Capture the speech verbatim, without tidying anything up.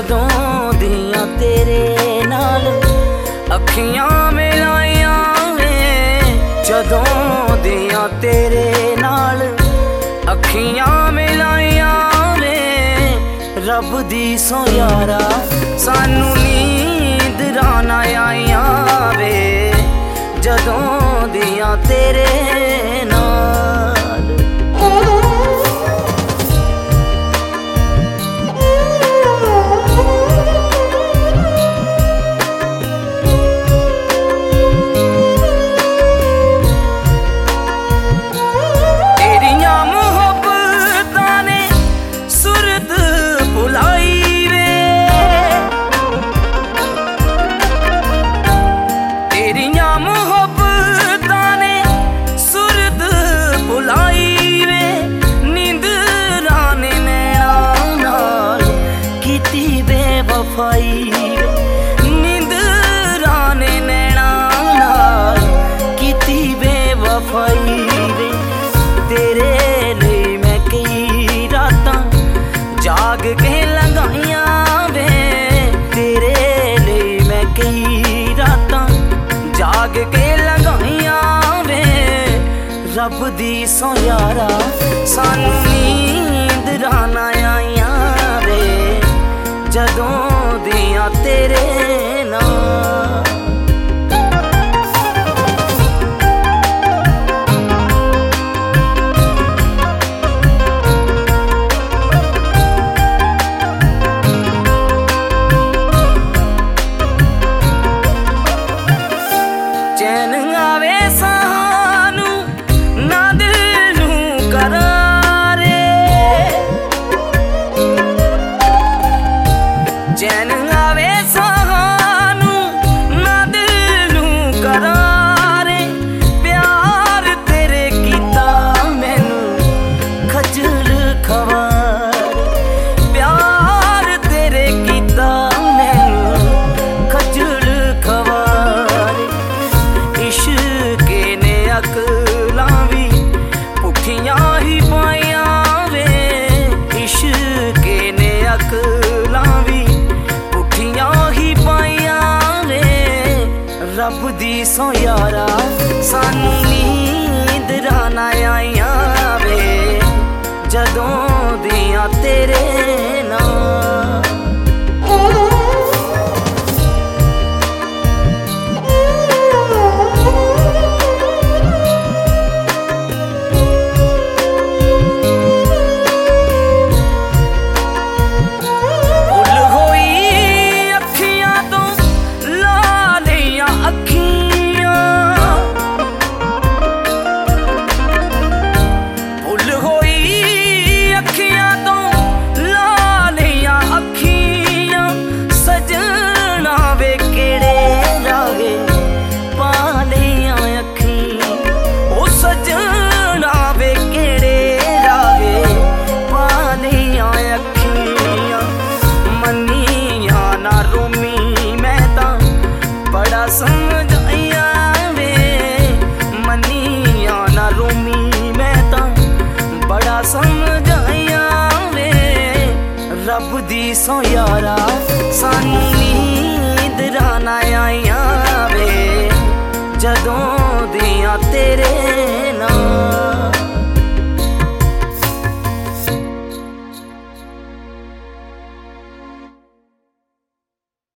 जदों दियां तेरे नाल अखियां मिलाइयां वे, जदों दियां तेरे नाल अखियां मिलाइयां वे। रब दी सौ यारा सानू नींद राना आइयां वे, जदों दियां तेरे नाल। नींद राने नैना नाल कीती बेवफाई वे, तेरे लिए मैं कई रातां जाग के लगाइयां वे, तेरे लिए मैं कई रातां जाग के लगाइयां वे। रब दी सौ यारा सानू नींद राना आइयां वे, जदों दियां तेरे नाल। चैन आवे सानू ना दिल नू करारे, चैन आवे सानू ना दिल नू करारे। प्यार तेरे कीता मैनू खजल खवार, प्यार तेरे कीता मैनू खजल खवार। इश्के ने अकलां भी पुठियां ही पाइयां वे, इश्के ने अकलां भी ही पाइयां वे। रब दी सौ यारा सानू नींद राना आइयां वे, जदों दियां तेरे नाल। समझाइयां वे मनिया ना रोमी मैं तां बड़ा समझाइयां वे। रब दी सौ यारा सानू नींद राना आइयां वे, जदों दियां तेरे